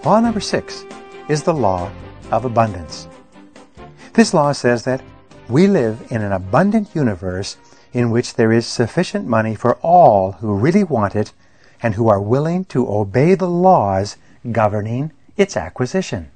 Law number 6 is the law of abundance. This law says that we live in an abundant universe in which there is sufficient money for all who really want it and who are willing to obey the laws governing its acquisition.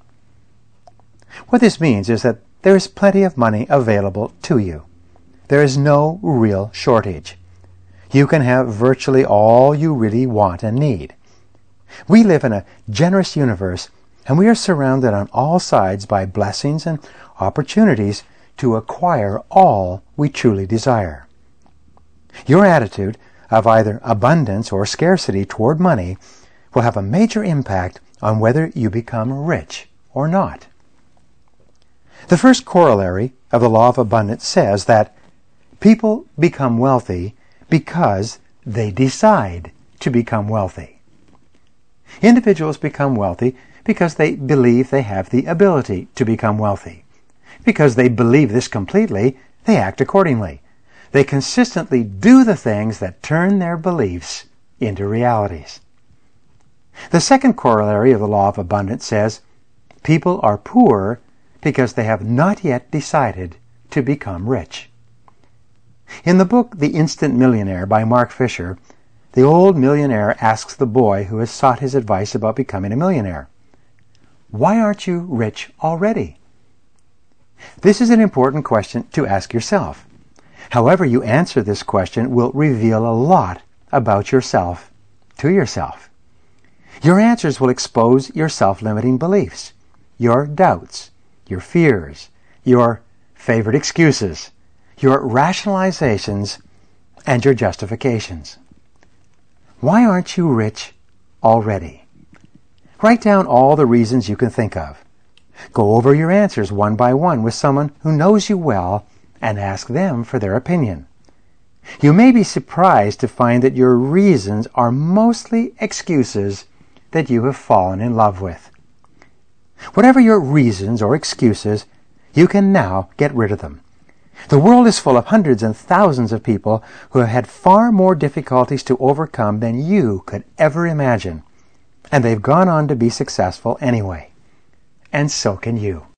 What this means is that there is plenty of money available to you. There is no real shortage. You can have virtually all you really want and need. We live in a generous universe, and we are surrounded on all sides by blessings and opportunities to acquire all we truly desire. Your attitude of either abundance or scarcity toward money will have a major impact on whether you become rich or not. The first corollary of the law of abundance says that people become wealthy because they decide to become wealthy. Individuals become wealthy because they believe they have the ability to become wealthy. Because they believe this completely, they act accordingly. They consistently do the things that turn their beliefs into realities. The second corollary of the law of abundance says people are poor because they have not yet decided to become rich. In the book The Instant Millionaire by Mark Fisher, the old millionaire asks the boy who has sought his advice about becoming a millionaire, "Why aren't you rich already?" This is an important question to ask yourself. However you answer this question will reveal a lot about yourself to yourself. Your answers will expose your self-limiting beliefs, your doubts, your fears, your favorite excuses, your rationalizations, and your justifications. Why aren't you rich already? Write down all the reasons you can think of. Go over your answers one by one with someone who knows you well and ask them for their opinion. You may be surprised to find that your reasons are mostly excuses that you have fallen in love with. Whatever your reasons or excuses, you can now get rid of them. The world is full of hundreds and thousands of people who have had far more difficulties to overcome than you could ever imagine. And they've gone on to be successful anyway. And so can you.